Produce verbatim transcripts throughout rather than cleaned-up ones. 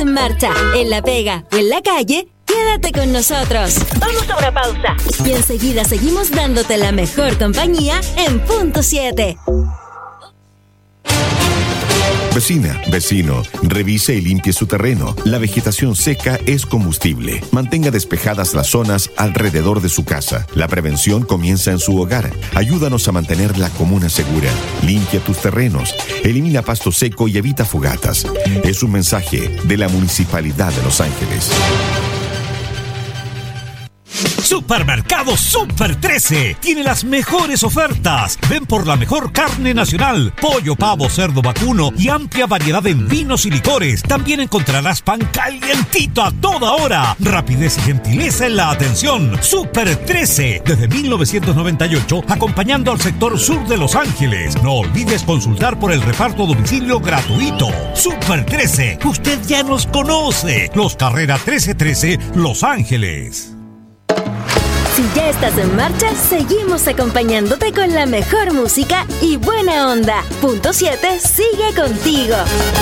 en marcha, en la pega o en la calle, quédate con nosotros. Vamos a una pausa y enseguida seguimos dándote la mejor compañía en Punto siete. Vecina, vecino, revise y limpie su terreno. La vegetación seca es combustible. Mantenga despejadas las zonas alrededor de su casa. La prevención comienza en su hogar. Ayúdanos a mantener la comuna segura. Limpia tus terrenos. Elimina pasto seco y evita fogatas. Es un mensaje de la Municipalidad de Los Ángeles. Supermercado Super trece tiene las mejores ofertas. Ven por la mejor carne nacional, pollo, pavo, cerdo, vacuno y amplia variedad en vinos y licores. También encontrarás pan calientito a toda hora. Rapidez y gentileza en la atención. Super trece, desde mil novecientos noventa y ocho, acompañando al sector sur de Los Ángeles. No olvides consultar por el reparto a domicilio gratuito. Super trece, usted ya nos conoce. Los Carrera trece trece, Los Ángeles. Si ya estás en marcha, seguimos acompañándote con la mejor música y buena onda. Punto siete sigue contigo.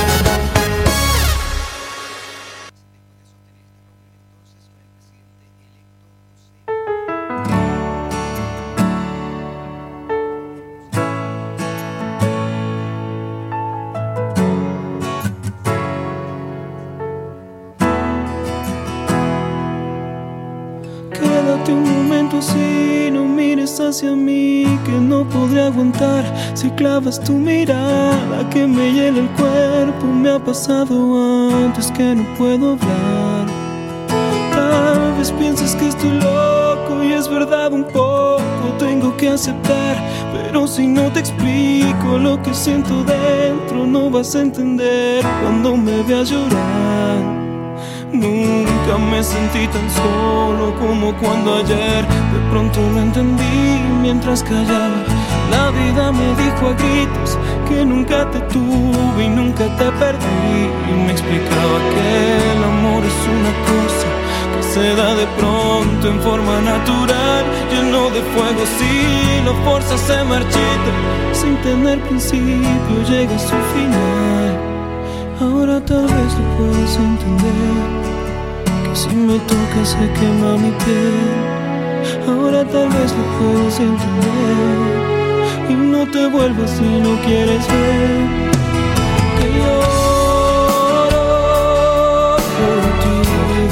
Si no mires hacia mí, que no podré aguantar. Si clavas tu mirada que me hiela el cuerpo, me ha pasado antes que no puedo hablar. Tal vez pienses que estoy loco y es verdad un poco, tengo que aceptar. Pero si no te explico lo que siento dentro, no vas a entender cuando me veas llorar. Nunca me sentí tan solo como cuando ayer de pronto lo entendí mientras callaba. La vida me dijo a gritos que nunca te tuve y nunca te perdí. Y me explicaba que el amor es una cosa que se da de pronto en forma natural, lleno de fuego. Si lo forzas se marchita, sin tener principio llega a su final. Ahora tal vez lo puedas entender, que si me tocas se quema mi piel. Ahora tal vez lo puedas entender y no te vuelvas si no quieres ver que lloro por ti,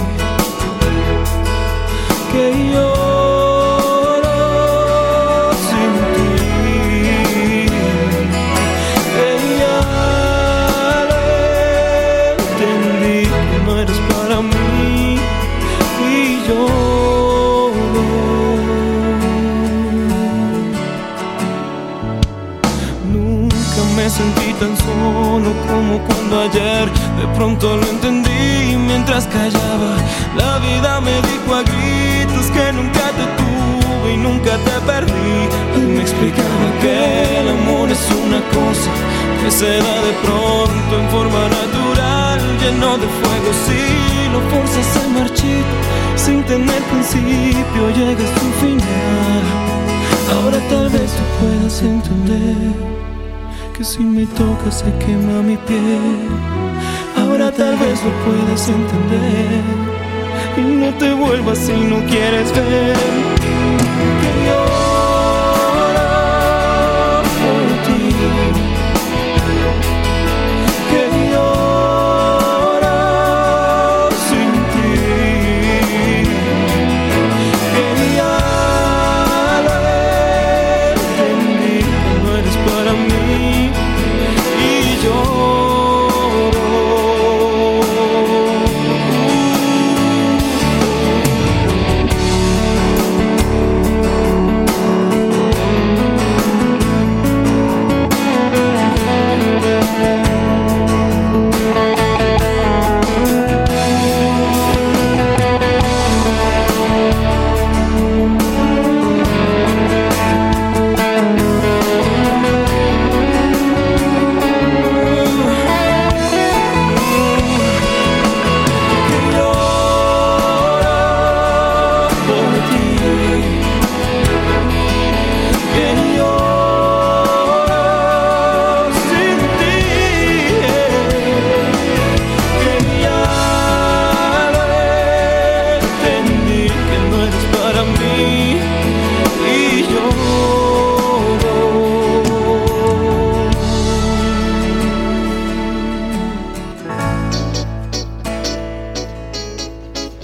que lloro sin ti, que ya lo entendí que no eres para mí y yo. Me sentí tan solo como cuando ayer de pronto lo entendí mientras callaba. La vida me dijo a gritos que nunca te tuve y nunca te perdí. Y me explicaba que el amor es una cosa que se da de pronto en forma natural, lleno de fuego. Si lo forzas se marchita, sin tener principio llega a su final. Ahora tal vez tú puedas entender que si me tocas se quema mi piel. Ahora tal vez lo puedas entender y no te vuelvas si no quieres ver que lloro por ti, que lloro sin ti, que ya lo entendí que no eres para mí.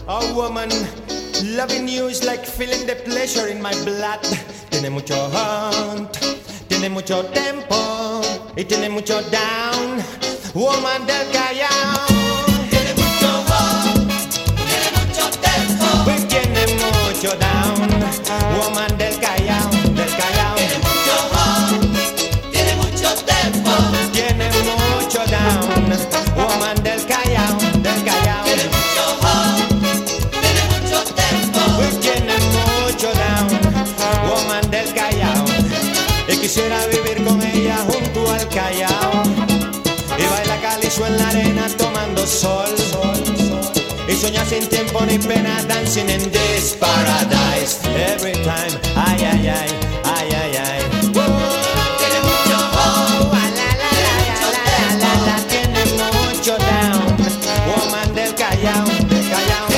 Oh woman, loving you is like feeling the pleasure in my blood. Tiene mucho hunt, tiene mucho tempo y tiene mucho down. Woman del Callao. Tiene mucho hunt, tiene mucho tempo y tiene mucho down. Woman del Callao, del Callao. Tiene mucho hunt, tiene mucho tempo, tiene mucho down. Woman del Callao, del Callao. Tiene mucho hunt, tiene mucho tempo y tiene mucho down. Woman del Callao. Y quisiera vivir con ella junto al Callao y baila calizo en la arena tomando sol, sol, sol. Y soñar sin tiempo ni pena, dancing in this paradise. Every time, ay, ay, ay, ay, ay, ay. Tiene mucho oh, la, la, la, la, la, la, la, tiene mucho down. Woman del Callao, del Callao.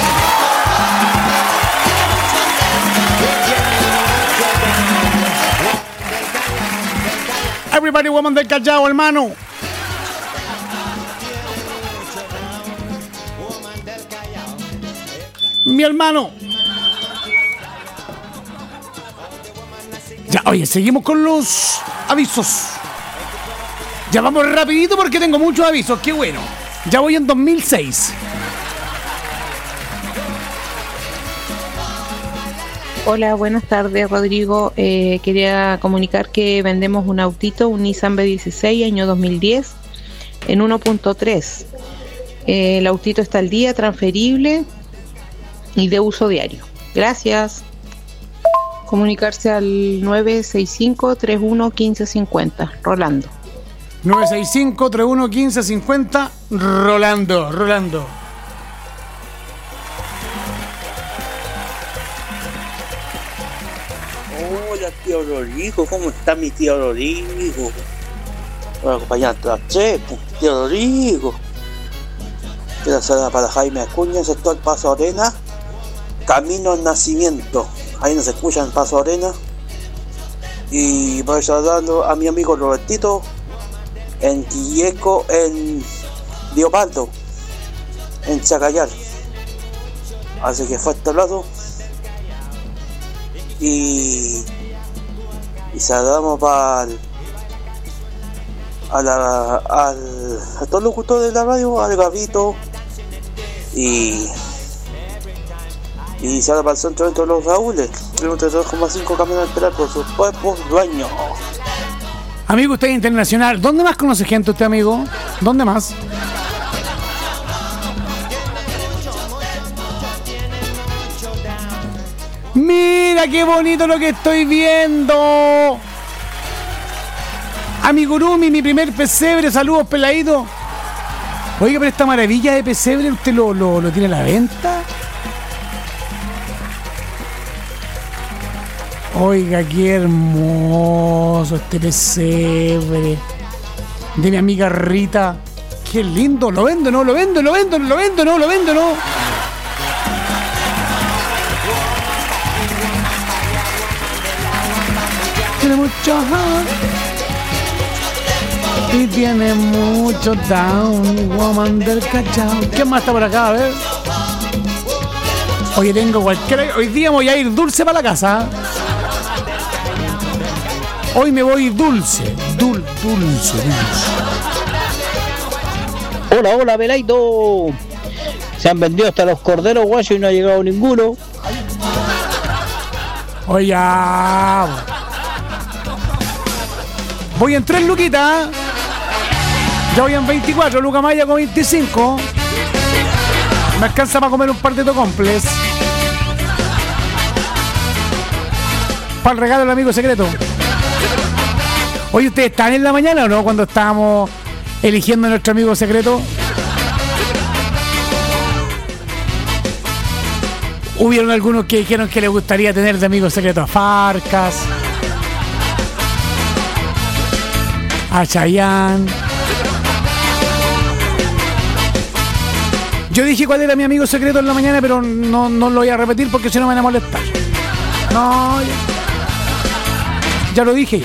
Everybody, woman del Callao, hermano. Mi hermano. Ya, oye, seguimos con los avisos. Ya vamos rapidito porque tengo muchos avisos. Qué bueno. Ya voy en dos mil seis. Hola, buenas tardes, Rodrigo. Eh, quería comunicar que vendemos un autito, un Nissan B dieciséis, año dos mil diez, en uno punto tres. Eh, el autito está al día, transferible y de uso diario. Gracias. Comunicarse al nueve seis cinco, tres uno, uno cinco cinco cero. Rolando. nueve seis cinco, tres uno, uno cinco cinco cero. Rolando, Rolando. Hola, tío Rodrigo, ¿cómo está mi tío Rodrigo? Hola, acompañante a tres, tío Rodrigo. Quiero saludar para Jaime Acuña, sector Paso Arena, Camino Nacimiento. Ahí nos escuchan Paso Arena. Y voy saludando a mi amigo Robertito en Quilleco, en Leopardo, en Chacayar. Así que fuerte abrazo. Y, y saludamos para a, la, al, a todos los locutores de la radio, al Gavito y y saludamos para el centro de los Raúles, dos coma cinco camiones a esperar por sus cuerpos dueños. Amigo, usted es internacional. ¿Dónde más conoce gente usted, amigo? ¿Dónde más? Mira qué bonito lo que estoy viendo. Amigurumi, mi primer pesebre, saludos peladito. Oiga, pero esta maravilla de pesebre, ¿usted lo, lo, lo tiene a la venta? Oiga, qué hermoso este pesebre de mi amiga Rita. Qué lindo, lo vendo, no, lo vendo, lo vendo, lo vendo, no, lo vendo, no. Tiene mucho y tiene mucho down, woman del Callao. ¿Quién más está por acá? A ver. Oye, tengo cualquiera. Hoy día voy a ir dulce para la casa. Hoy me voy dulce, dul, dulce, dulce. Hola, hola, Belaito. Se han vendido hasta los corderos guayos y no ha llegado ninguno. Oye, voy en tres luquitas. Ya voy en veinticuatro, Luca Maya con veinticinco. Me alcanza para comer un par de tocomples. Para el regalo del amigo secreto. Oye, ¿ustedes están en la mañana o no? Cuando estábamos eligiendo a nuestro amigo secreto. Hubieron algunos que dijeron que les gustaría tener de amigo secreto a Farcas, a Chayanne. Yo dije cuál era mi amigo secreto en la mañana, pero no, no lo voy a repetir porque si no me van a molestar. No, ya, ya lo dije.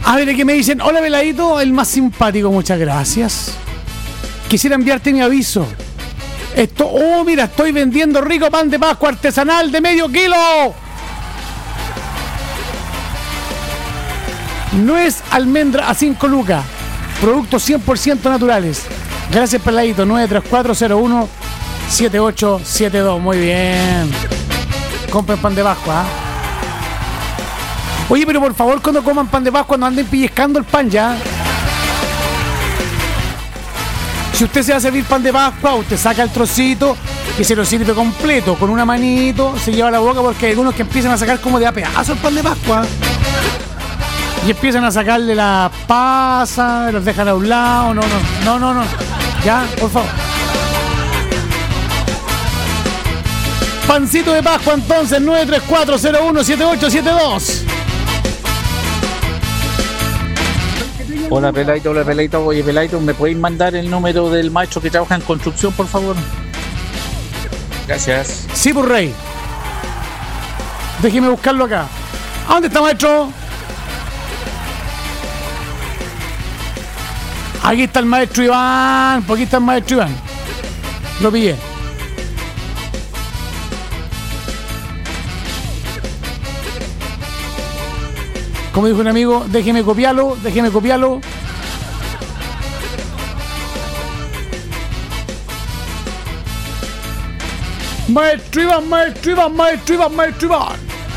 A ver, que me dicen, hola Veladito, el más simpático, muchas gracias. Quisiera enviarte mi aviso. Esto, oh, mira, estoy vendiendo rico pan de Pascua artesanal de medio kilo. Nuez almendra a cinco lucas. Productos cien por ciento naturales. Gracias, Peladito. nueve tres cuatro cero uno siete ocho siete dos. Muy bien. Compren pan de Pascua. ¿eh? Oye, pero por favor, cuando coman pan de Pascua, no anden pellizcando el pan ya. Si usted se va a servir pan de Pascua, usted saca el trocito y se lo sirve completo. Con una manito, se lleva a la boca, porque hay algunos que empiezan a sacar como de a pedazo el pan de Pascua. Y empiezan a sacarle la pasa, los dejan a un lado. No, no, no, no, no. Ya, por favor. Pancito de Pascua entonces, nueve tres cuatro cero uno siete ocho siete dos. Hola Peladito, hola Peladito. Oye Peladito, ¿me podéis mandar el número del maestro que trabaja en construcción, por favor? Gracias. Sí, por rey. Déjeme buscarlo acá. ¿A dónde está, maestro? Aquí está el maestro Iván. Por aquí está el maestro Iván. Lo pillé. Como dijo un amigo, déjeme copiarlo, déjeme copiarlo. Maestro Iván, maestro Iván, maestro Iván, maestro Iván.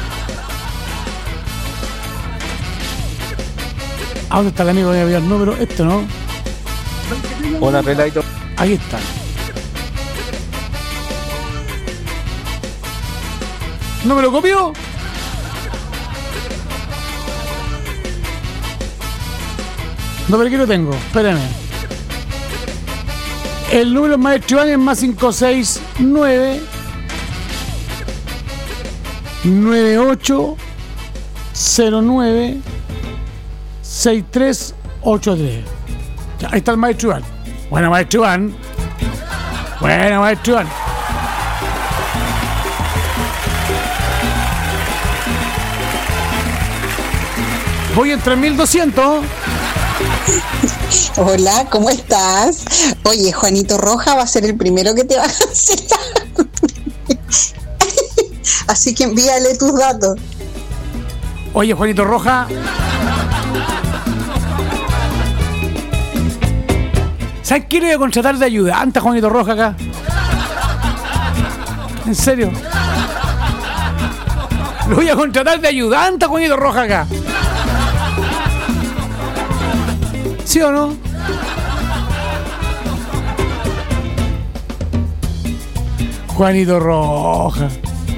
¿A dónde está el amigo que había el número? Esto, ¿no? Hola Peladito. Ahí está. ¿No me lo copió? No, pero aquí lo tengo, espérame. El número maestro Iván es más cinco seis nueve nueve ocho cero nueve seis tres ocho tres. Ya, ahí está el maestro Iván. Bueno, maestro Iván. Bueno, maestro Iván. Voy en tres mil doscientos. Hola, ¿cómo estás? Oye, Juanito Roja va a ser el primero que te va a cancelar. Así que envíale tus datos. Oye, Juanito Roja. ¿Sabes quién voy a contratar de ayudante a Juanito Roja acá? ¿En serio? Lo voy a contratar de ayudante a Juanito Roja acá. ¿Sí o no? Juanito Roja.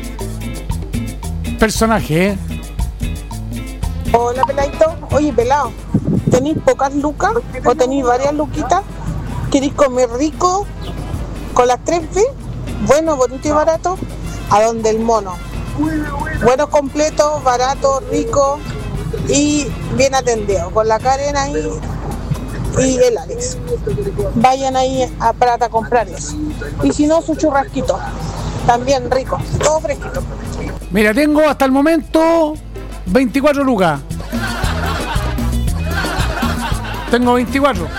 Personaje, ¿eh? Hola, Peladito. Oye, pelado, ¿tenéis pocas lucas o tenéis varias luquitas? ¿Queréis comer rico con las tres B? Bueno, bonito y barato. ¿A dónde el mono? Bueno, completo, barato, rico y bien atendido. Con la Karen ahí y el Alex. Vayan ahí a Prata a comprar eso. Y si no, su churrasquito. También rico, todo fresquito. Mira, tengo hasta el momento veinticuatro lucas. Tengo veinticuatro.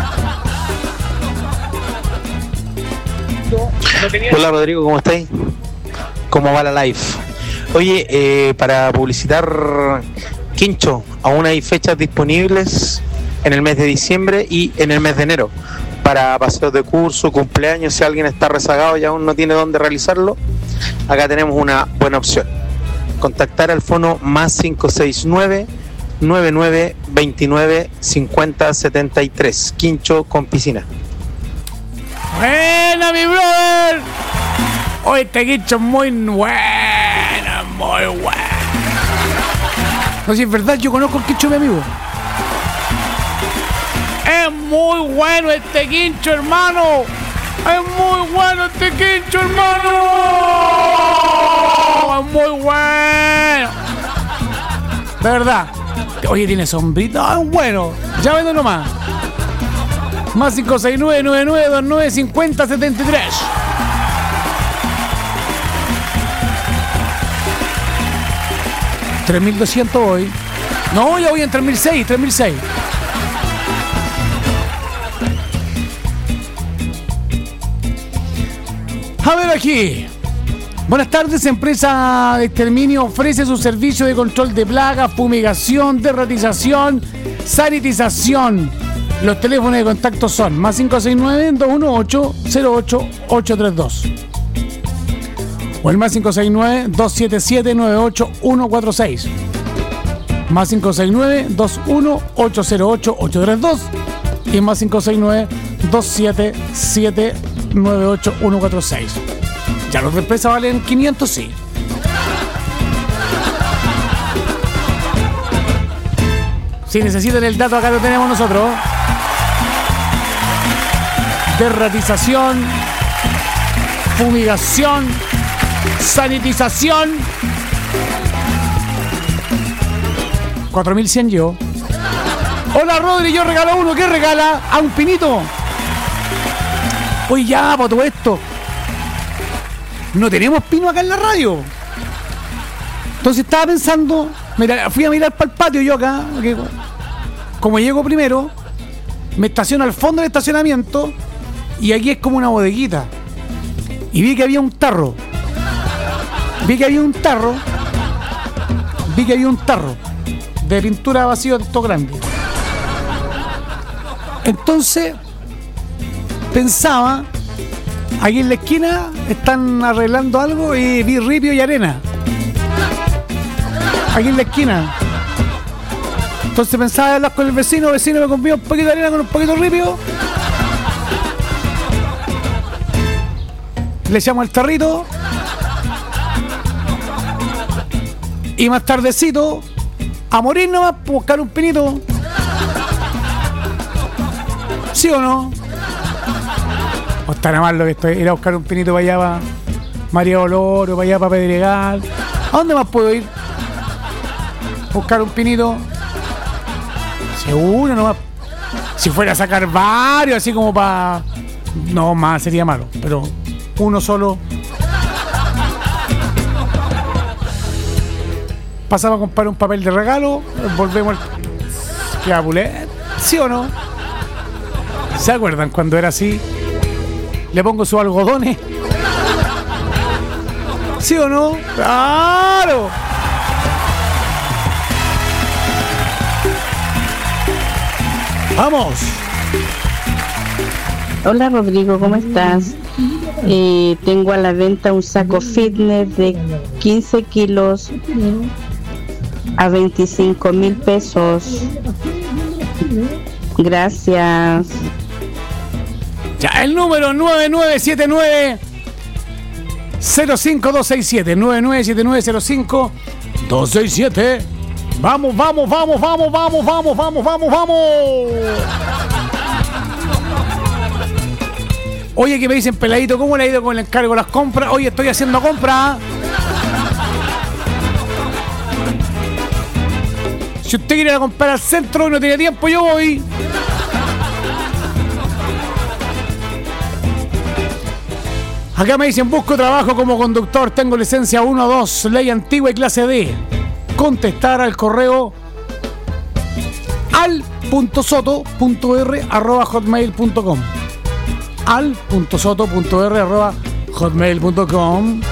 Hola Rodrigo, ¿cómo estáis? ¿Cómo va la live? Oye, eh, para publicitar Quincho, aún hay fechas disponibles en el mes de diciembre y en el mes de enero para paseos de curso, cumpleaños. Si alguien está rezagado y aún no tiene dónde realizarlo, acá tenemos una buena opción. Contactar al fono más cinco seis nueve nueve nueve dos nueve cinco cero siete tres. Quincho con piscina. Buena, mi brother. Hoy este Quincho es muy bueno, muy bueno. No, si es verdad, yo conozco el Quincho, mi amigo. Es muy bueno este Quincho, hermano. Es muy bueno este Quincho, hermano. Es muy bueno. De verdad. Oye, tiene sombrita. Es bueno. Ya vendo nomás. Más cinco seis nueve nueve nueve dos nueve cinco cero siete tres. tres mil doscientos hoy. No, ya voy en tres mil seis, tres mil seis. A ver aquí. Buenas tardes, empresa de exterminio ofrece su servicio de control de plagas, fumigación, derratización, sanitización. Los teléfonos de contacto son más cinco seis nueve, dos uno ocho, cero ocho ocho tres dos o el más cinco seis nueve, dos siete siete, nueve ocho uno cuatro seis, más cinco seis nueve, dos uno ocho cero ocho ocho tres dos y más cinco seis nueve, dos siete siete, nueve ocho uno cuatro seis. Ya los de empresa valen quinientos, sí. Si necesitan el dato, acá lo tenemos nosotros. Derratización, fumigación, sanitización. cuatro mil cien yo. Hola Rodri, yo regalo uno. ¿Qué regala? A un pinito. Oye, ya, por todo esto. No tenemos pino acá en la radio. Entonces estaba pensando, mira, fui a mirar para el patio yo acá, porque como llego primero, me estaciono al fondo del estacionamiento y aquí es como una bodeguita. Y vi que había un tarro. Vi que había un tarro. Vi que había un tarro de pintura vacío de esto grande. Entonces pensaba, aquí en la esquina están arreglando algo y vi ripio y arena. Aquí en la esquina. Entonces pensaba hablar con el vecino, el vecino me compró un poquito de arena con un poquito de ripio. Le echamos el tarrito. Y más tardecito, a morir nomás, por buscar un pinito. ¿Sí o no? O estará mal lo que estoy, ir a buscar un pinito para allá, para María Oloro, para allá, para Pedregal. ¿A dónde más puedo ir? Buscar un pinito. Seguro nomás. Si fuera a sacar varios, así como para... No, más sería malo, pero uno solo. Pasamos a comprar un papel de regalo, volvemos al... ¿Qué abulet? ¿Sí o no? ¿Se acuerdan cuando era así? Le pongo sus algodones. ¿Sí o no? ¡Claro! ¡Vamos! Hola Rodrigo, ¿cómo estás? Eh, tengo a la venta un saco fitness de quince kilos a veinticinco mil pesos. Gracias. Ya, el número nueve nueve siete nueve, cero cinco dos seis siete, nueve nueve siete nueve, cero cinco dos seis siete. Vamos, vamos, vamos, vamos, vamos, vamos, vamos, vamos, vamos. Oye, que me dicen, peladito, ¿cómo le ha ido con el encargo de las compras? Oye, estoy haciendo compras. Si usted quiere ir a comprar al centro y no tiene tiempo, yo voy. Acá me dicen, busco trabajo como conductor, tengo licencia uno dos, ley antigua y clase D. Contestar al correo al punto soto punto r arroba hotmail punto com. al punto soto punto r arroba hotmail punto com.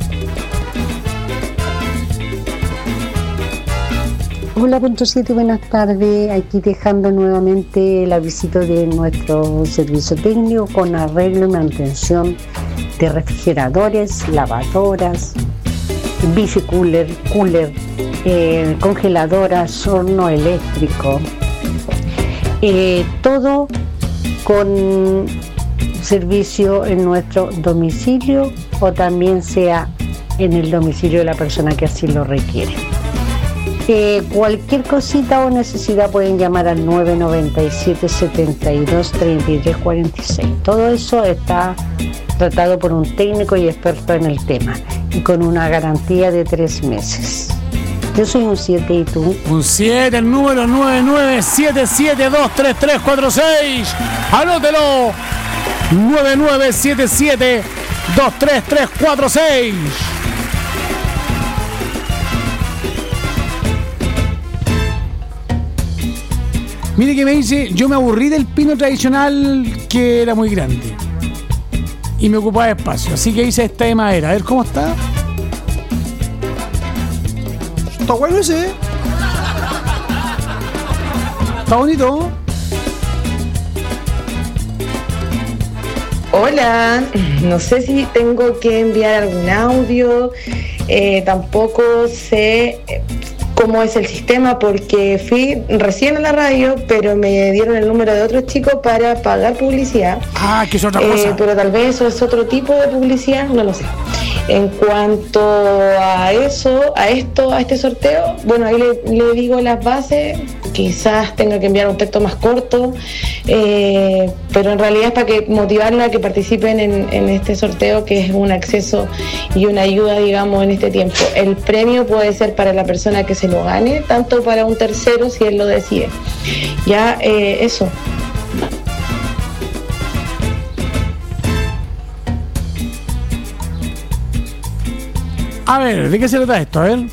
Hola punto siete, buenas tardes. Aquí dejando nuevamente el aviso de nuestro servicio técnico con arreglo y mantención de refrigeradores, lavadoras, bicicooler, cooler, eh, congeladoras, horno eléctrico, eh, todo con servicio en nuestro domicilio o también sea en el domicilio de la persona que así lo requiere. Eh, cualquier cosita o necesidad pueden llamar al nueve nueve siete, setenta y dos, treinta y tres cuarenta y seis. Todo eso está tratado por un técnico y experto en el tema y con una garantía de tres meses. Yo soy un siete y tú. Un siete, el número nueve nueve siete siete dos tres tres cuatro seis. Anótelo. nueve nueve siete siete dos tres tres cuatro seis. Mire que me dice, yo me aburrí del pino tradicional que era muy grande y me ocupaba espacio, así que hice esta de madera. A ver cómo está. Está bueno ese. Está bonito. Hola, no sé si tengo que enviar algún audio, eh, tampoco sé cómo es el sistema porque fui recién a la radio, pero me dieron el número de otro chico para pagar publicidad. Ah, que es otra eh, cosa. Pero tal vez eso es otro tipo de publicidad, no lo sé. En cuanto a eso, a esto, a este sorteo, bueno, ahí le, le digo las bases, quizás tenga que enviar un texto más corto, eh, pero en realidad es para que motivarla a que participen en, en este sorteo, que es un acceso y una ayuda, digamos, en este tiempo. El premio puede ser para la persona que se lo gane, tanto para un tercero si él lo decide. Ya, eh, eso. A ver, ¿de qué se trata esto? A ver.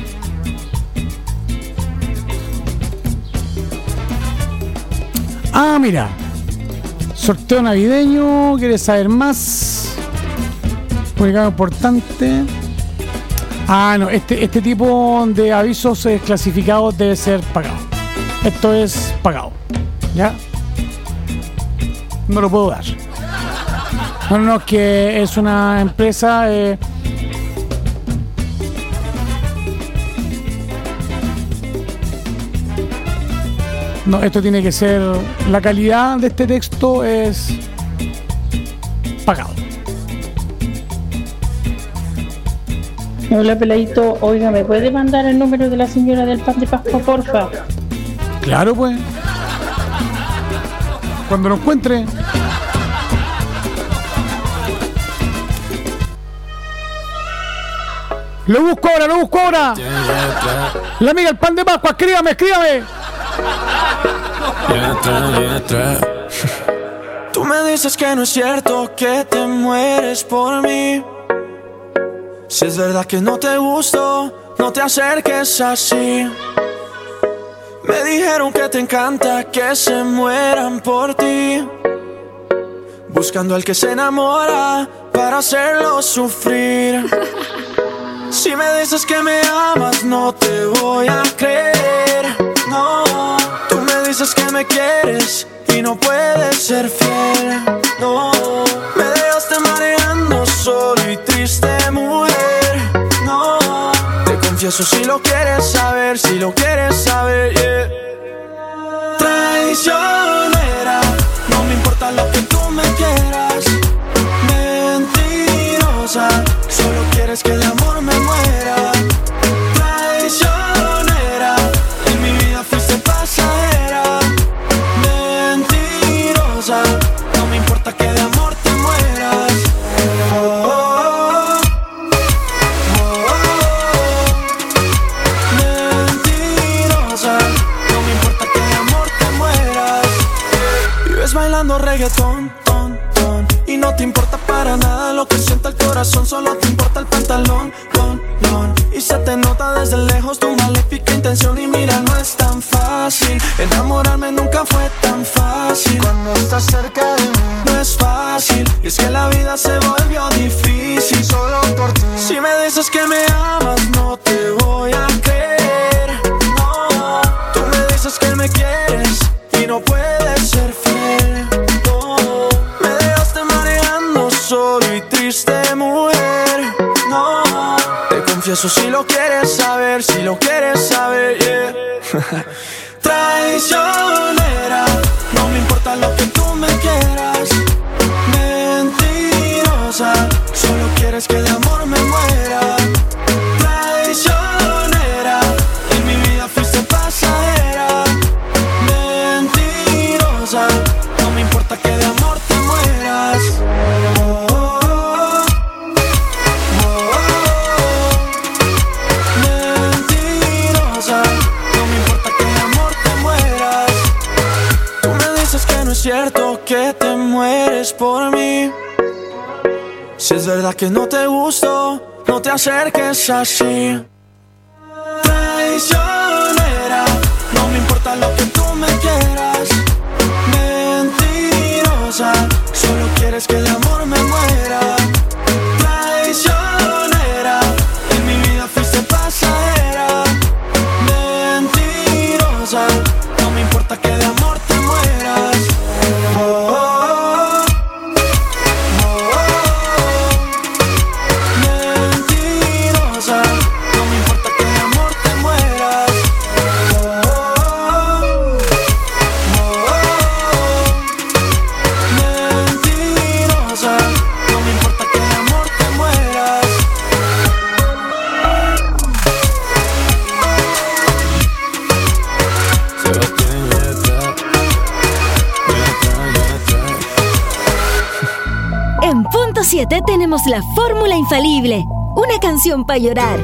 Ah, mira. Sorteo navideño. ¿Quieres saber más? Publicado importante. Ah, no. Este, este tipo de avisos eh, clasificados debe ser pagado. Esto es pagado. ¿Ya? No lo puedo dar. No, no, es que es una empresa... Eh, No, esto tiene que ser... La calidad de este texto es pagado. Hola, peladito. Oiga, ¿me puede mandar el número de la señora del pan de Pascua, porfa? Claro, pues. Cuando lo encuentre. Lo busco ahora, lo busco ahora. La amiga del pan de Pascua, escríbame, escríbame. Tú me dices que no es cierto que te mueres por mí. Si es verdad que no te gusto, no te acerques así. Me dijeron que te encanta que se mueran por ti, buscando al que se enamora para hacerlo sufrir. Si me dices que me amas, no te voy a creer. No, tú me dices que me quieres y no puedes ser fiel. No, me dejaste mareando solo y triste, mujer. No, te confieso si lo quieres saber, si lo quieres saber, yeah. Traicionera, no me importa lo que tú me quieras. Mentirosa, solo quieres que de amor me muera. Traicionera, en mi vida fuiste pasajera. Mentirosa, no me importa que de amor te mueras. Oh, oh, oh. Oh, oh. Mentirosa, no me importa que de amor te mueras. Vives bailando reggaetón, ton, ton, y no te importa para nada lo que sienta el corazón, solo te importa el pantalón, lon, lon. Y se te nota desde lejos tu maléfica intención. Y mira, no es tan fácil, enamorarme nunca fue tan fácil. Cuando estás cerca de mí no es fácil, y es que la vida se volvió difícil solo por ti. Si me dices que me amas, no te voy a creer. No, tú me dices que me quieres y no puedes ser fiel. No, me dejaste mareando solo y triste, mujer. No, te confieso si lo quieres saber, si lo quieres saber, yeah. Traicionera, no me importa lo que tú me quieras. Mentirosa, solo quieres que de amor me muera. Traicionera, en mi vida fuiste pasajera. Mentirosa, no me importa que de amor te mueras. Oh, oh, oh. Oh, oh, oh. Mentirosa, no me importa que de amor te mueras. Tú me dices que no es cierto que te mueres por mí. Si es verdad que no te gusto, no te acerques así. Traicionera, no me importa lo que tú me me quieras. Mentirosa, solo quieres que de amor me muera. Traicionera, en mi vida fuiste pasajera. Mentirosa, no me importa que de amor te mueras. Oh, oh, oh. siete tenemos la fórmula infalible. Una canción para llorar.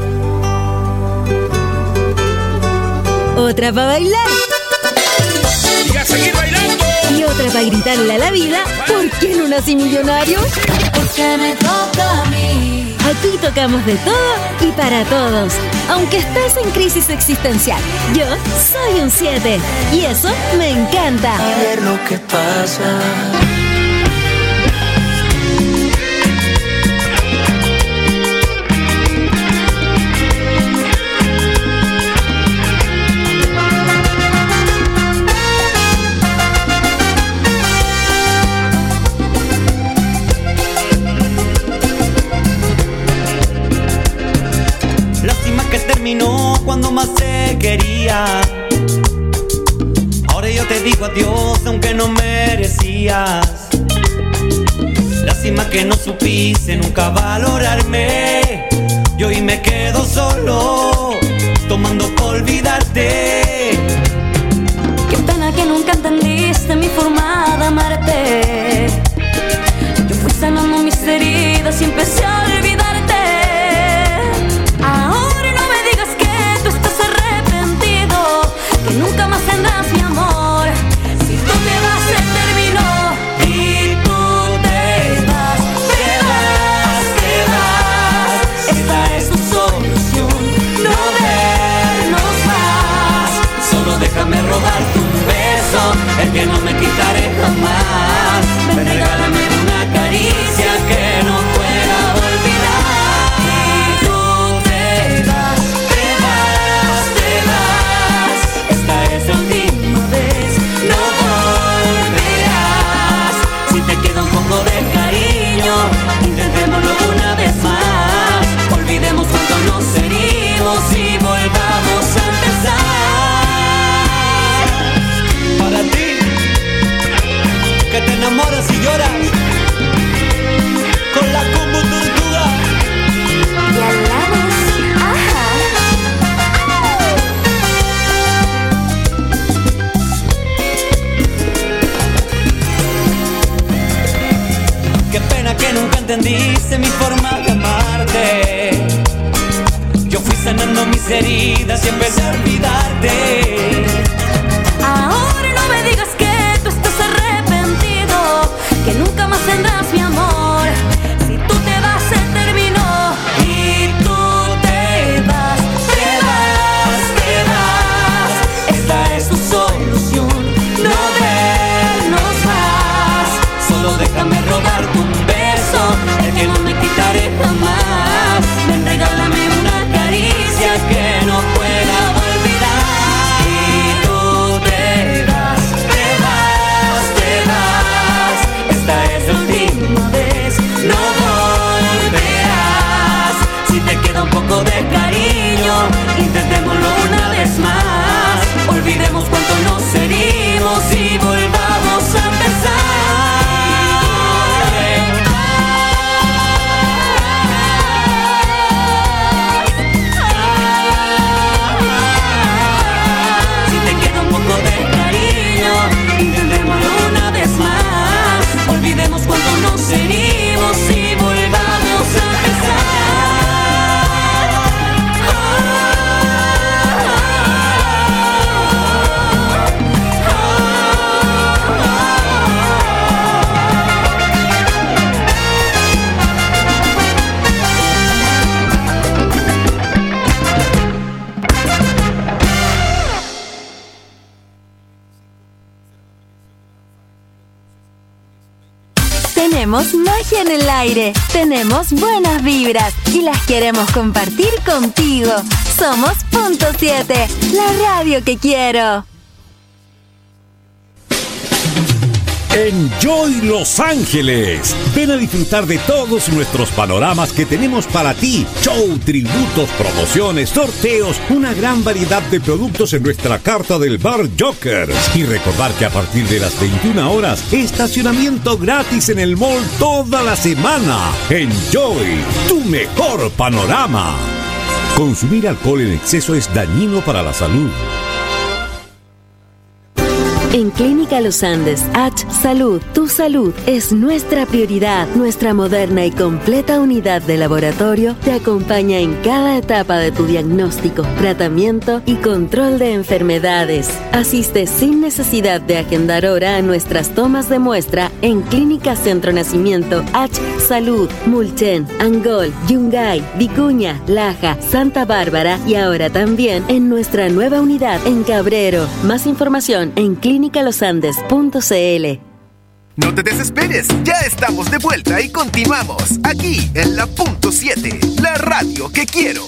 Otra para bailar. Y a seguir bailando. Y otra para gritarle a la vida: ¿por qué no nací millonario? Porque me toca a mí. Aquí tocamos de todo y para todos. Aunque estés en crisis existencial, yo soy un siete. Y eso me encanta. A ver lo que pasa. Cuando más te quería, ahora yo te digo adiós aunque no merecías. Lástima que no supiste nunca valorarme. Yo hoy me quedo solo, tomando por olvidarte. Qué pena que nunca entendiste mi forma de amarte. Yo fui sanando mis heridas y empecé a olvidarte. Que nunca más tendrás mi amor. Si tú te vas se terminó. Y tú te vas, te vas, te vas. Esta es tu solución, no vernos más. Solo déjame robar tu beso, el que no me quitaré jamás. Ven, regálame una caricia que no pueda olvidar. Y tú te vas, te vas, te vas. Esta es la última vez, no volverás. Si te queda un poco de cariño, intentémoslo una vez más. Olvidemos cuánto nos herimos y volvamos a empezar. Para ti, que te enamoras y lloras, con la combo tortuga. Y hablamos, ajá. Qué pena que nunca entendiste mi forma de amarte. Yo fui sanando mis heridas y empecé a olvidarte. Ahora no me digas que tú estás arrepentido, que nunca más tendrás mi amor. Si tú te vas se terminó. Y tú te vas, te vas, te vas. Esta es tu solución, no vernos más. Solo déjame robarte un beso, el que no me quitaré jamás. Ven, regálame una caricia que no pueda olvidar. Y tú Tenemos magia en el aire, tenemos buenas vibras y las queremos compartir contigo. Somos Punto siete, la radio que quiero. Enjoy Los Ángeles. Ven a disfrutar de todos nuestros panoramas que tenemos para ti. Show, tributos, promociones, sorteos, una gran variedad de productos en nuestra carta del Bar Jokers. Y recordar que a partir de las veintiuna horas, estacionamiento gratis en el mall toda la semana. Enjoy, tu mejor panorama. Consumir alcohol en exceso es dañino para la salud. En Clínica Los Andes, H Salud, tu salud es nuestra prioridad. Nuestra moderna y completa unidad de laboratorio te acompaña en cada etapa de tu diagnóstico, tratamiento y control de enfermedades. Asiste sin necesidad de agendar hora a nuestras tomas de muestra en Clínica Centro Nacimiento, H Salud, Mulchen, Angol, Yungay, Vicuña, Laja, Santa Bárbara y ahora también en nuestra nueva unidad en Cabrero. Más información en clínica los andes punto c l. No te desesperes, ya estamos de vuelta y continuamos aquí en la Punto siete, la radio que quiero.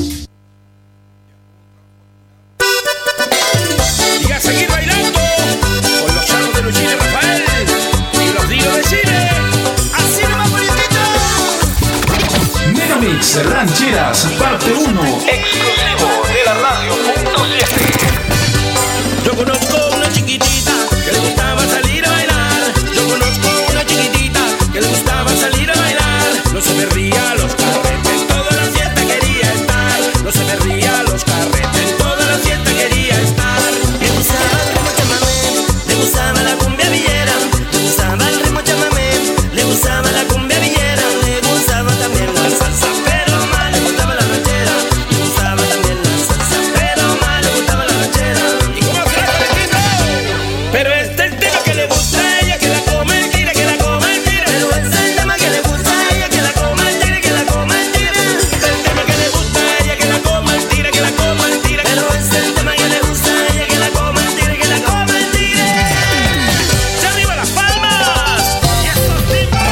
Y a seguir bailando con los charros de Luchín y Rafael y los Dios de Chile. Así nomás, bonitito. Megamix Rancheras, parte uno. Exclusivo de la radio Punto siete. Yo conozco una chiquitita que le gustaba salir a bailar. Yo conozco una chiquitita que le gustaba salir a bailar. No se perdía los carretes, toda la fiesta quería estar. No se perdía los carretes, toda la fiesta quería estar. Le gustaba el ritmo chamamé, le gustaba la cumbia villera. Le gustaba el ritmo chamamé, le gustaba la cumbia villera. Le gustaba también la salsa, pero más le gustaba la ranchera. Le gustaba también la salsa, pero más le gustaba la ranchera. Pero este es el tema que le gusta a ella, que la coma el tire, que la coma el tire. Pero este es el tema que le gusta a ella, que la coma el tire, que la coma el tire. Este es el tema que le gusta a ella, que la coma el tire, que la coma el tire. Pero este es el tema que le gusta a ella, que la coma el tire, que la coma el tire. ¡Se arriba las palmas! ¡Y estos tipos!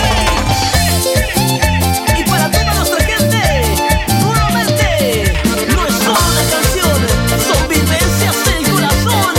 Y para toda nuestra gente, nuevamente, no es solo una canción, son vivencias del corazón.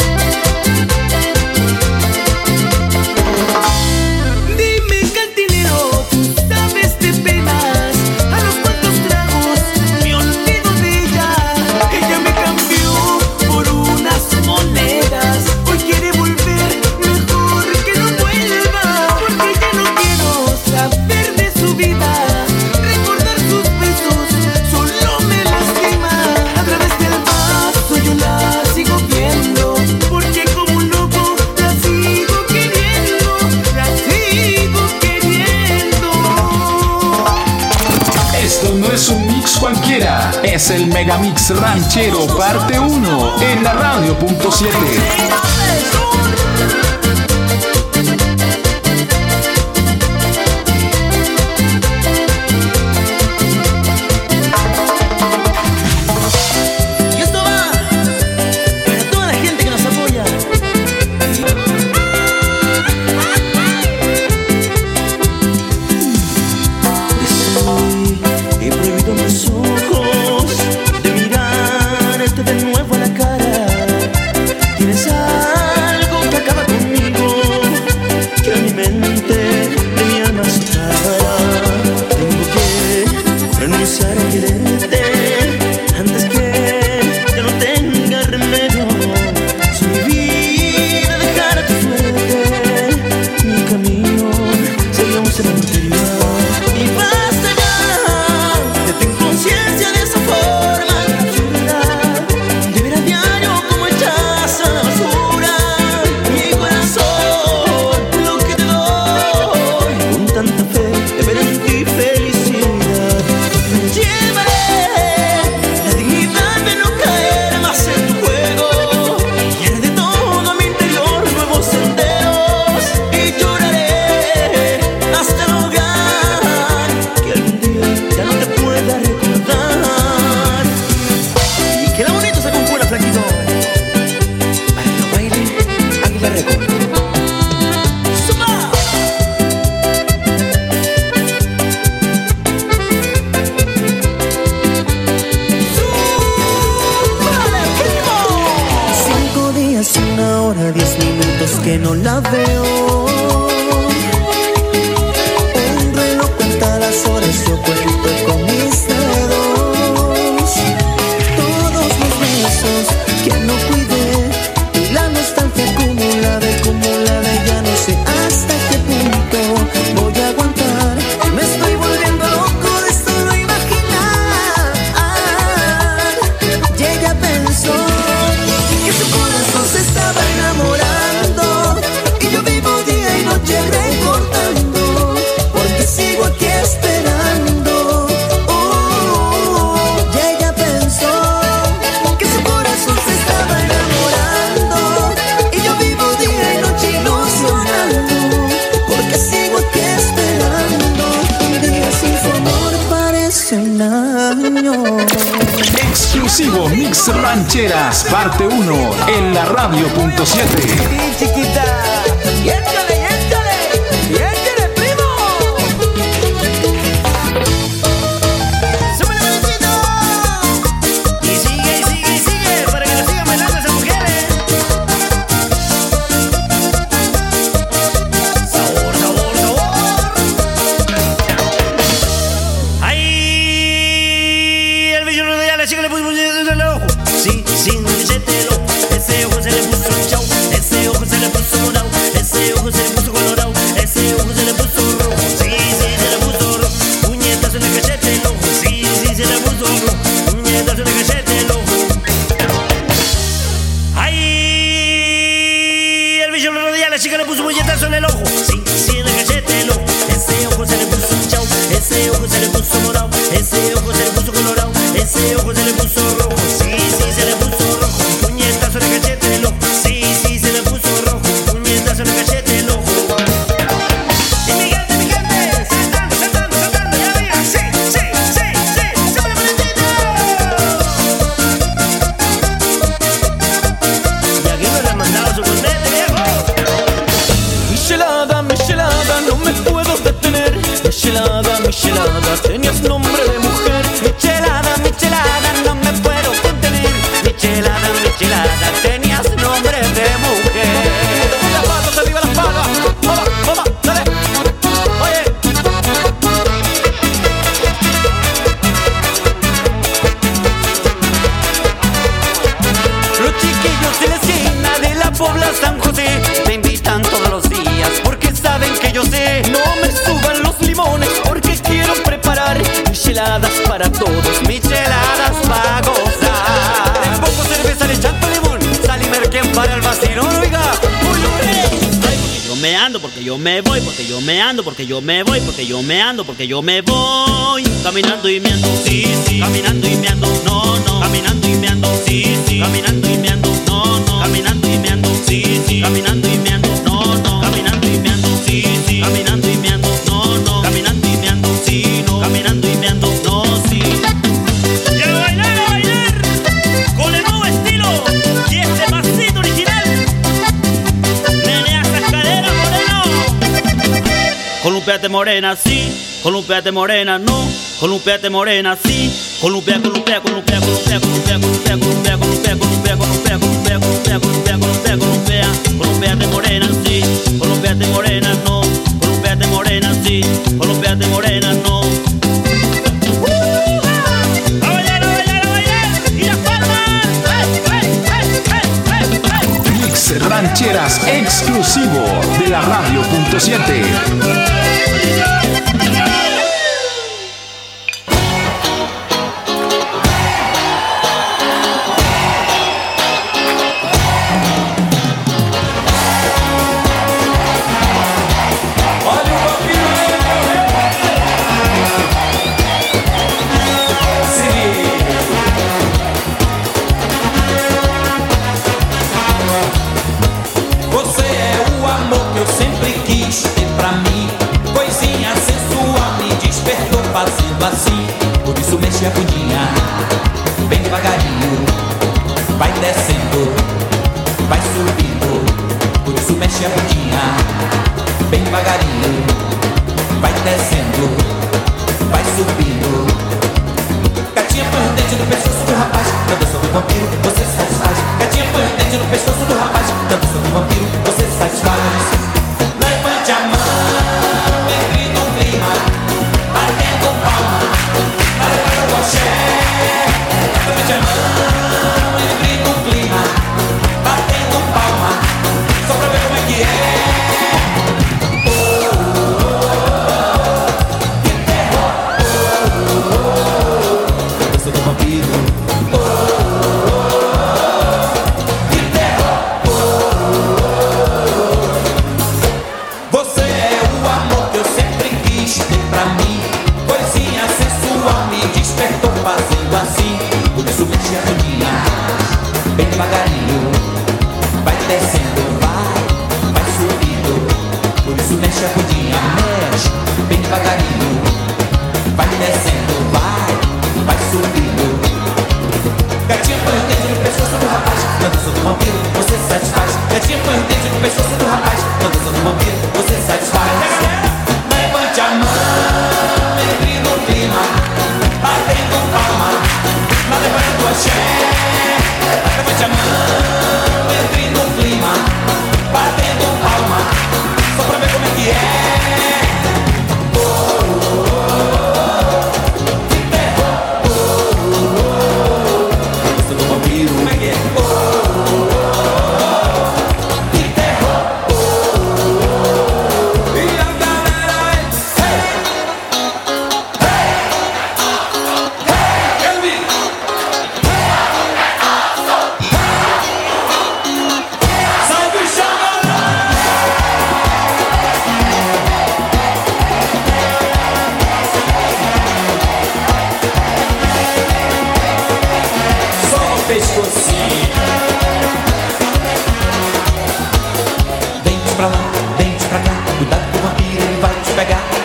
Dime, cantinero, tú sabes de penas. A los cuantos tragos me olvido de ella. Ella me cambió por unas monedas. Hoy quiere volver, mejor que no vuelva. Porque ya no quiero saber de su vida. Recordar sus besos solo me lastima. A través del vaso yo la sigo viendo. Porque como un loco la sigo queriendo. La sigo queriendo. Esto no es un mix cualquiera, es el Megamix Ranchero parte uno en la radio Punto siete. Y esto va para toda la gente que nos apoya. He prohibido mis ojos de mirarte de nuevo a la cara. Tienes algo que acaba con hace un año. Exclusivo Mix Rancheras, parte uno, en la radio punto siete. Sí, chiquita, y échale, y échale, y échale, primo. ¡Súbele, bebecito! Y sigue, y sigue, y sigue, para que lo sigan bailando esas mujeres. Sabor, sabor, sabor. ¡Ay! El bello de la chica le puso el ojo. Sí, sin billete, ese ojo se le puso chau, ese ojo se le puso morado, ese ojo se le puso colorado, ese ojo se le puso rojo, sí, sí, se le puso rojo, puñetazo en el cachete el ojo, sí, sí, se le puso rojo, puñetazo en el cachete el ojo. Ay, el bicho lo rodea, la chica le puso puñetazo en el ojo, sí, sí, en el cachete el ojo, ese ojo se le puso chau, ese ojo se le puso morado, ese ojo se le puso colorado, ese ojo se le puso rojo, sí, sí, se le puso rojo, puñetazo en el cachete del ojo, sí, sí, se le puso rojo, puñetazo en el cachete del ojo. Y mi gente, mi gente, saltando, saltando, saltando, ya arriba, sí, sí, sí, sí, súbele, bonitito. Y aquí me le han mandado su cornete, viejo. Michelada, Michelada, no me puedo detener. Michelada, Michelada, tenías nombre de mujer. Michelada, Michelada, no me puedo contener. Michelada, Michelada, tenías nombre de mujer. Las patas, arriba las patas. Vamos, vamos, dale. Oye. Los chiquillos de la esquina de la Pobla San José te invitan todos los días porque saben que yo sé. No me suban los limones porque quiero preparar micheladas para todos, micheladas para gozar. Le pongo cerveza, le chanto limón, sal y merquén para el vacilón, oiga. Uy, yo me ando porque yo me voy, porque yo me ando, porque yo me voy, porque yo me ando, porque yo me voy. Caminando y me ando, sí, sí. Caminando y me ando, no, no. Caminando y me ando, sí, sí. Caminando y me ando, no, no. Caminando y me ando, sí, sí. Caminando y me ando, no, no. Caminando y me ando, sí, sí. Caminando y me ando, no, no. Caminando y me ando, sí, no. Caminando y me ando, no, sí. Y a bailar, a bailar con el nuevo estilo y este pasito original. Menea esas caderas, moreno. Columpiate morena, sí. Columpiate morena, no. Columpiate morena, sí. Columpia, columpia, columpia, columpia, columpia, columpia, columpia, columpia, columpia, columpia, columpia, columpia, columpia, columpia, columpia. Columpiate morena, sí. Columpiate morena, no. Columpiate morena, sí. Columpiate morena, no. A bailar, a bailar, a bailar. Y las palmas. Mix Rancheras exclusivo de la radio punto siete. Você é o amor que eu sempre quis ter pra mim. Coisinha sensual me despertou fazendo assim. Por isso mexe a bundinha, bem devagarinho. Vai descendo, vai subindo. Por isso mexe a bundinha, bem devagarinho. Vai descendo, vai subindo. Gatinha põe o dente no pescoço do rapaz, canta sobre o vampiro, você satisfaz. Gatinha põe o dente no pescoço do rapaz, canta sobre o vampiro, você satisfaz. Levante a mão, entre no clima, batendo palma, para levar o axé. Levante a mão, entre no clima, batendo palma, só pra ver como é que é. Oh,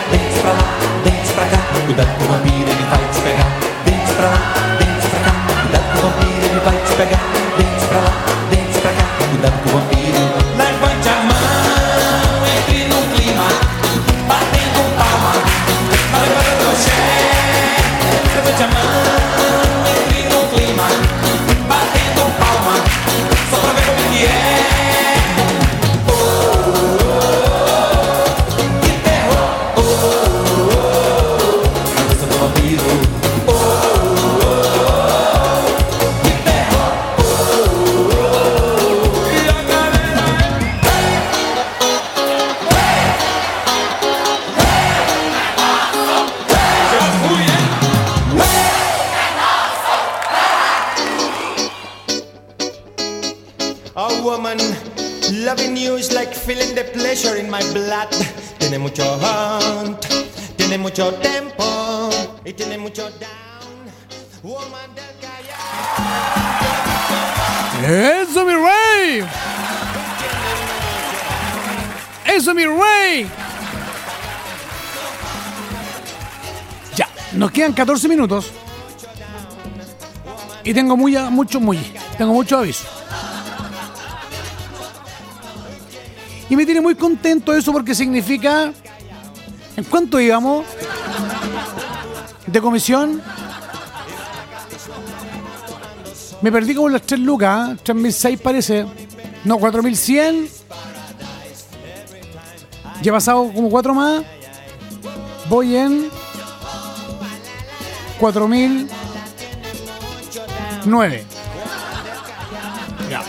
dente pra lá, dente pra cá. Cuidado que o vampiro ele vai te pegar. Dente pra lá, dente pra cá. Cuidado que o vampiro ele vai te pegar. Dente pra lá, dente pra cá. Cuidado que o vampiro. Levante a mão, entre no clima, batendo palma. Levanta o chefe, levante a mão, entre no clima, batendo palma. Só pra ver como é que é. Loving you is like feeling the pleasure in my blood. Tiene mucho hunt, tiene mucho tempo y tiene mucho down. Woman del ¡Eso, mi rey! ¡Eso, mi rey! Ya, nos quedan catorce minutos. Y tengo muy, mucho, muy, tengo mucho aviso. Y me tiene muy contento eso porque significa... ¿En cuánto íbamos? ¿De comisión? Me perdí como las tres lucas, ¿eh? tres mil seis parece. No, cuatro mil cien. Ya he pasado como cuatro más. Voy en... cuatro mil nueve. Ya.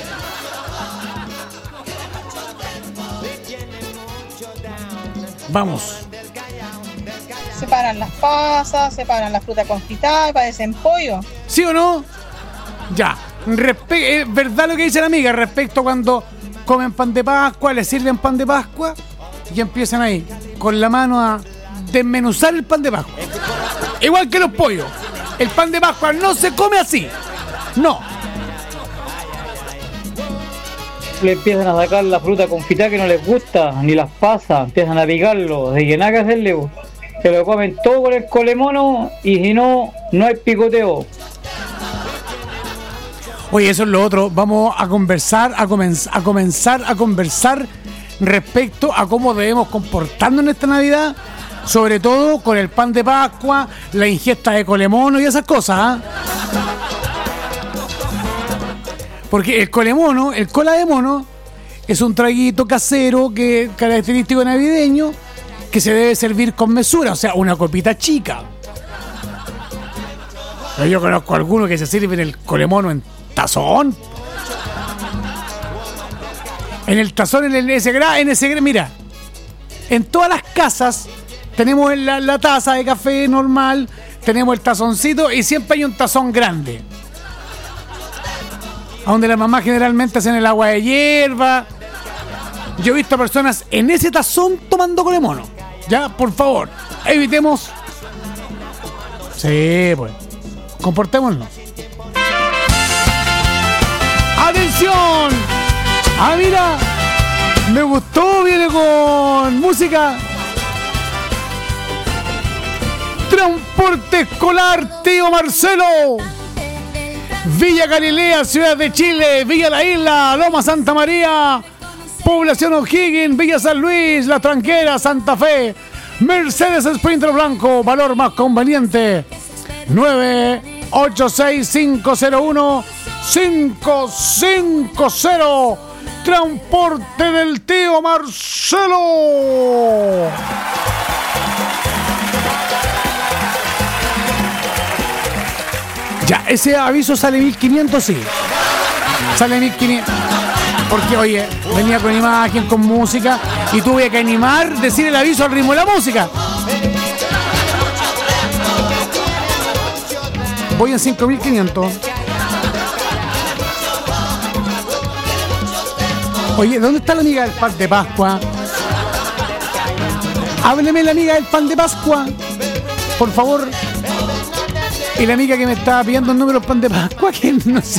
Vamos. Separan las pasas, separan la fruta confitada y parecen pollo. ¿Sí o no? Ya. Respe- es verdad lo que dice la amiga respecto a cuando comen pan de Pascua, les sirven pan de Pascua y empiezan ahí con la mano a desmenuzar el pan de Pascua. Igual que los pollos. El pan de Pascua no se come así. No. Le empiezan a sacar la fruta confitada que no les gusta, ni las pasas, empiezan a picarlo, de que nada que hacerle, po. Se lo comen todo con el colemono y si no, no hay picoteo. Oye, eso es lo otro. Vamos a conversar, a, comenz- a comenzar a conversar respecto a cómo debemos comportarnos en esta Navidad, sobre todo con el pan de Pascua, la ingesta de colemono y esas cosas, ¿eh? Porque el colemono, el cola de mono, es un traguito casero que característico navideño que se debe servir con mesura, o sea, una copita chica. Pero yo conozco a algunos que se sirven el colemono en tazón. En el tazón, en el, ese gra, en ese gra, mira, en todas las casas tenemos la, la taza de café normal, tenemos el tazoncito y siempre hay un tazón grande. A donde las mamás generalmente hacen el agua de hierba. Yo he visto a personas en ese tazón tomando colemono. Ya, por favor, evitemos. Sí, pues. Comportémonos. ¡Atención! Ah, mira. Me gustó, viene con música. Transporte escolar, tío Marcelo. Villa Galilea, Ciudad de Chile, Villa La Isla, Loma Santa María, Población O'Higgins, Villa San Luis, La Tranquera, Santa Fe, Mercedes Sprinter Blanco, valor más conveniente, nueve ocho seis cinco cero uno cinco cinco cero, transporte del tío Marcelo. Ya, ese aviso sale mil quinientos, sí. Sale mil quinientos. Porque, oye, venía con imagen, con música, y tuve que animar, decir el aviso al ritmo de la música. Voy en cinco mil quinientos. Oye, ¿dónde está la amiga del pan de Pascua? Hábleme la amiga del pan de Pascua, por favor. Y la amiga que me estaba pidiendo el número del pan de Pascua, que no sé.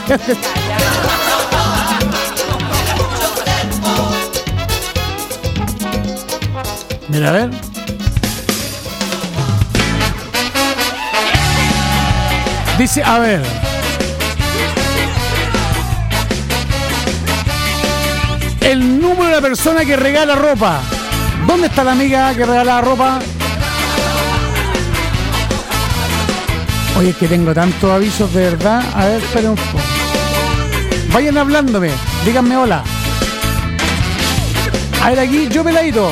Mira, a ver. Dice, a ver. El número de la persona que regala ropa. ¿Dónde está la amiga que regala ropa? Oye, es que tengo tantos avisos de verdad. A ver, esperen un poco. Vayan hablándome. Díganme hola. A ver aquí, yo peladito.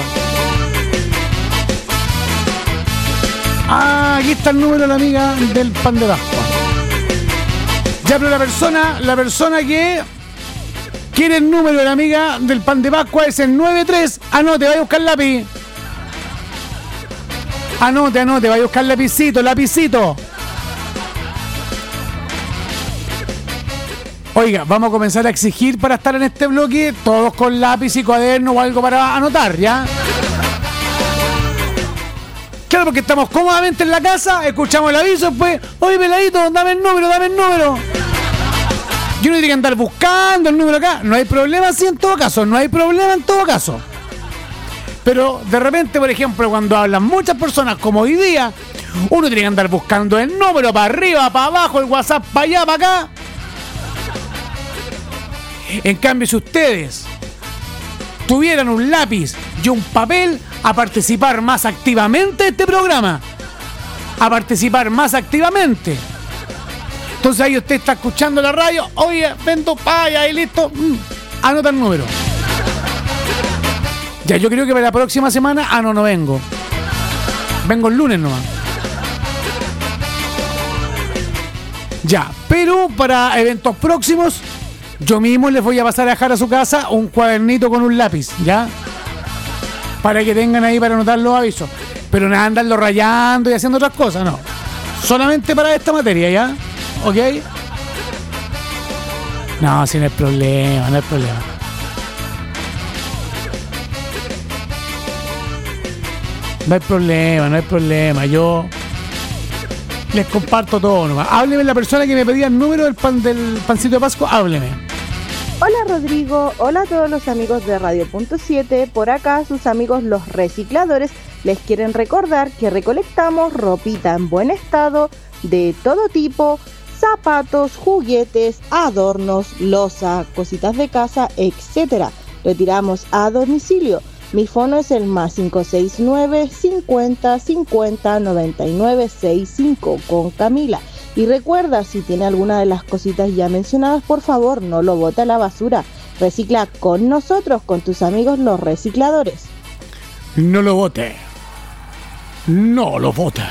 Ah, aquí está el número de la amiga del pan de Pascua. Ya, pero la persona, la persona que quiere el número de la amiga del pan de Pascua es el nueve tres. Anote, vaya a buscar lápiz. Anote, anote, vaya a buscar lapicito, lapicito. Oiga, vamos a comenzar a exigir para estar en este bloque, todos con lápiz y cuaderno o algo para anotar, ¿ya? Claro, porque estamos cómodamente en la casa, escuchamos el aviso, pues, oye, peladito, dame el número, dame el número. Yo no tengo que andar buscando el número acá, no hay problema, sí, en todo caso, no hay problema en todo caso. Pero de repente, por ejemplo, cuando hablan muchas personas, como hoy día, uno tiene que andar buscando el número para arriba, para abajo, el WhatsApp para allá, para acá. En cambio, si ustedes tuvieran un lápiz y un papel, a participar más activamente de este programa, a participar más activamente. Entonces ahí usted está escuchando la radio, oye, vendo paya y listo, mm, anota el número. Ya, yo creo que para la próxima semana, ah, no, no vengo. Vengo el lunes nomás. Ya, pero para eventos próximos, yo mismo les voy a pasar a dejar a su casa un cuadernito con un lápiz, ¿ya? Para que tengan ahí para anotar los avisos. Pero nada, andarlo rayando y haciendo otras cosas, no. Solamente para esta materia, ¿ya? ¿Ok? No, si no hay problema, no hay problema. No hay problema, no hay problema. Yo les comparto todo nomás. Hábleme la persona que me pedía el número del pan del pancito de Pascua, hábleme. Hola Rodrigo, hola a todos los amigos de Radio Punto siete, por acá sus amigos los recicladores les quieren recordar que recolectamos ropita en buen estado de todo tipo, zapatos, juguetes, adornos, loza, cositas de casa, etcétera. Retiramos a domicilio. Mi fono es el más cinco seis nueve, cincuenta, cincuenta, noventa y nueve, sesenta y cinco con Camila. Y recuerda, si tiene alguna de las cositas ya mencionadas, por favor, no lo bote a la basura. Recicla con nosotros, con tus amigos los recicladores. No lo bote. No lo bote.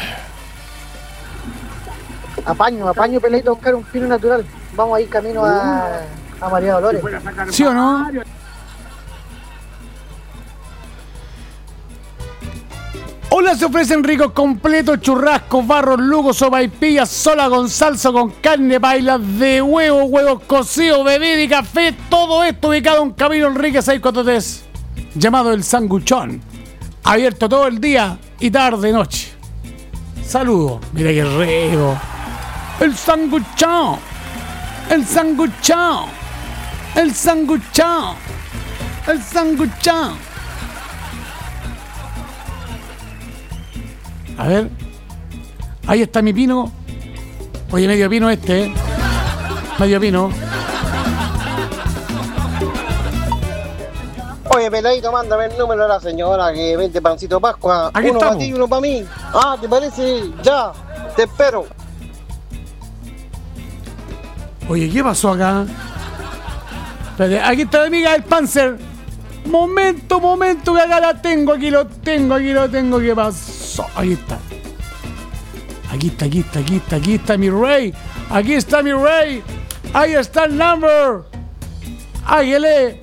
Apaño, apaño, peladito, a buscar un pino natural. Vamos a ir camino a, a María Dolores. ¿Sí o no? Hola, se ofrecen ricos completos, churrascos, barros, lugos, sopaipillas, sola con salsa, con carne, bailas de huevo, huevos cocidos, bebida y café. Todo esto ubicado en Camino Enrique seiscientos cuarenta y tres, llamado El Sanguchón. Abierto todo el día y tarde y noche. Saludos. Mira qué rico. El Sanguchón. El Sanguchón. El Sanguchón. El Sanguchón. A ver. Ahí está mi pino. Oye, medio pino este, ¿eh? Medio pino. Oye, peladito, mándame el número de la señora que vende pancito de Pascua. Aquí uno estamos. para ti y uno para mí. Ah, ¿te parece? Ya, te espero. Oye, ¿qué pasó acá? Espérate, aquí está la amiga del Panzer. Momento, momento, que acá la tengo. Aquí lo tengo, aquí lo tengo. ¿Qué pasó? Ahí está. Aquí está, aquí está, aquí está, aquí está mi rey. Aquí está mi rey. Ahí está el number. Águele.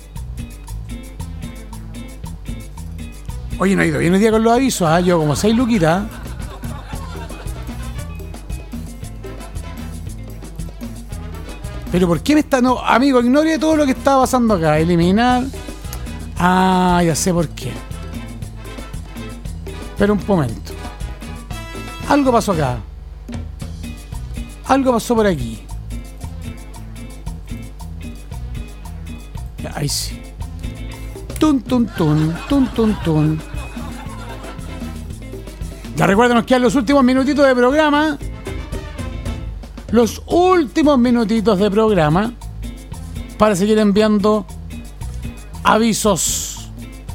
Oye, no ha ido bien el día con los avisos, ¿ah? Yo como seis luquitas. Pero ¿por qué me está...? No, amigo, ignore todo lo que está pasando acá. Eliminar. Ah, ya sé por qué. Pero un momento. Algo pasó acá. Algo pasó por aquí. Ya, ahí sí. Tun, tun, tun, tun, tun, tun. Ya recuerden, nos quedan los últimos minutitos de programa. los últimos minutitos de programa para seguir enviando avisos.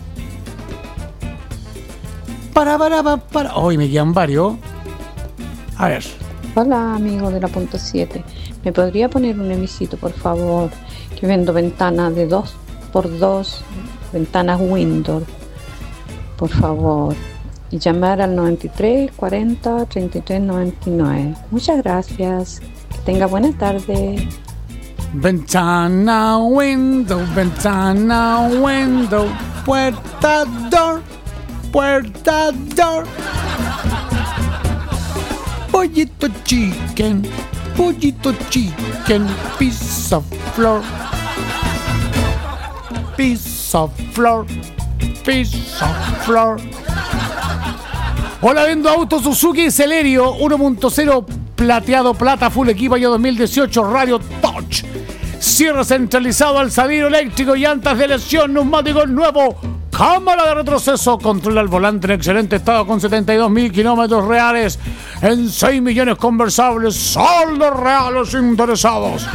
Para, para, para, para. Hoy me quedan varios. A ver. Hola, amigo de la punto siete. ¿Me podría poner un emisito, por favor? Que vendo ventanas de dos por dos, ventanas Windows. Por favor. Y llamar al noventa y tres cuarenta treinta y tres noventa y nueve. Muchas gracias. Que tenga buena tarde. Ventana, window, ventana, window, puerta, door, puerta, door. Pollito chicken, pollito chicken, piece of floor, piece of floor, piece of floor. Hola, vendo auto Suzuki Celerio uno punto cero plateado plata full equipo año dos mil dieciocho, radio touch, cierre centralizado, alzadero eléctrico, llantas de lesión, neumáticos nuevos, cámara de retroceso, control al volante en excelente estado con setenta y dos mil kilómetros reales en seis millones conversables, saldos reales interesados.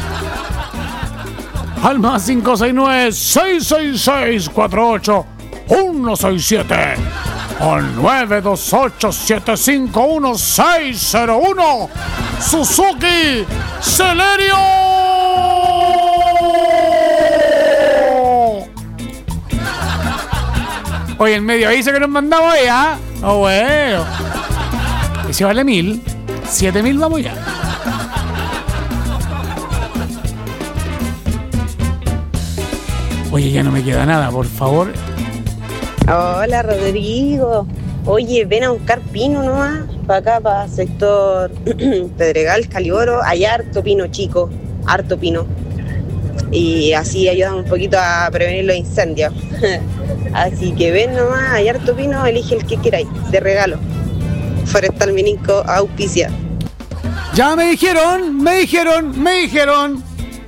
Al más cinco seis nueve, seis seis seis, cuatro ocho uno seis siete o nueve dos ocho siete cinco uno seis cero uno. Suzuki Celerio. Oye, el medio dice que nos mandamos ya. Oh, bueno. Y si vale mil, siete mil vamos ya. Oye, ya no me queda nada, por favor. Hola, Rodrigo. Oye, ven a buscar pino nomás. Para acá, para sector Pedregal, Caliboro. Hay harto pino chico, harto pino. Y así ayudan un poquito a prevenir los incendios. Así que ven nomás, hay harto pino, elige el que queráis, de regalo. Forestal Mininco auspicia. Ya me dijeron, me dijeron, me dijeron.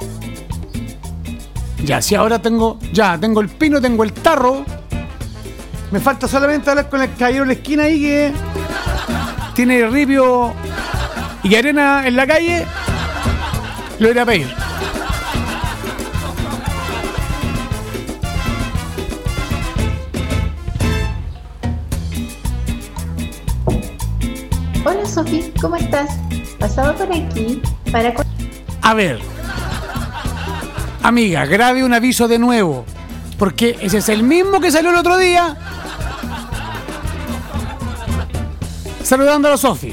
Ya, si ahora tengo, ya, tengo el pino, tengo el tarro. Me falta solamente hablar con el caballero de la esquina ahí que tiene ripio y arena en la calle. Lo iré a pedir. Hola Sofi, ¿cómo estás? Pasaba por aquí para... A ver, amiga, grabe un aviso de nuevo, porque ese es el mismo que salió el otro día. Saludando a la Sofi.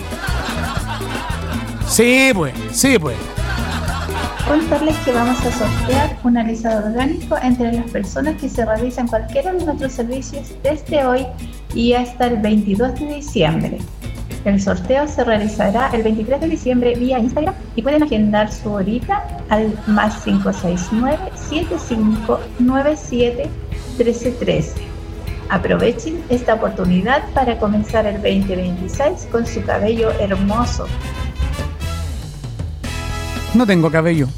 Sí, pues, sí, pues. Contarles que vamos a sortear un alisado orgánico entre las personas que se realizan cualquiera de nuestros servicios desde hoy y hasta el veintidós de diciembre. El sorteo se realizará el veintitrés de diciembre vía Instagram y pueden agendar su horita al más cinco seis nueve, siete cinco nueve siete, uno tres uno tres. Aprovechen esta oportunidad para comenzar el veinte veintiséis con su cabello hermoso. No tengo cabello.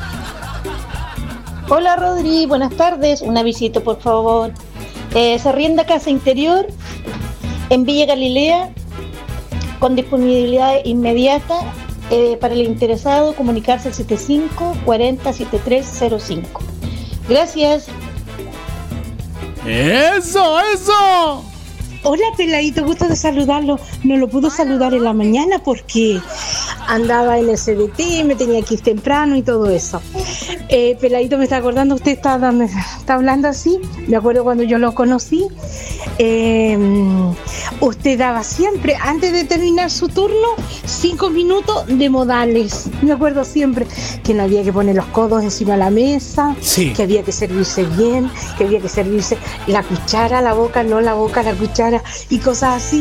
Hola Rodri, buenas tardes. Una visita por favor. Eh, se arrienda casa interior en Villa Galilea con disponibilidad inmediata. Eh, para el interesado comunicarse al setenta y cinco cuarenta setenta y tres cero cinco. Gracias. ¡Eso, eso! Hola peladito, gusto de saludarlo. No lo pudo saludar en la mañana porque andaba en el C B T, me tenía que ir temprano y todo eso. Eh, peladito, me está acordando, usted está, me está hablando así. Me acuerdo cuando yo lo conocí. Eh, usted daba siempre, antes de terminar su turno, cinco minutos de modales. Me acuerdo siempre que no había que poner los codos encima de la mesa, sí, que había que servirse bien, que había que servirse la cuchara, la boca, no la boca, la cuchara y cosas así.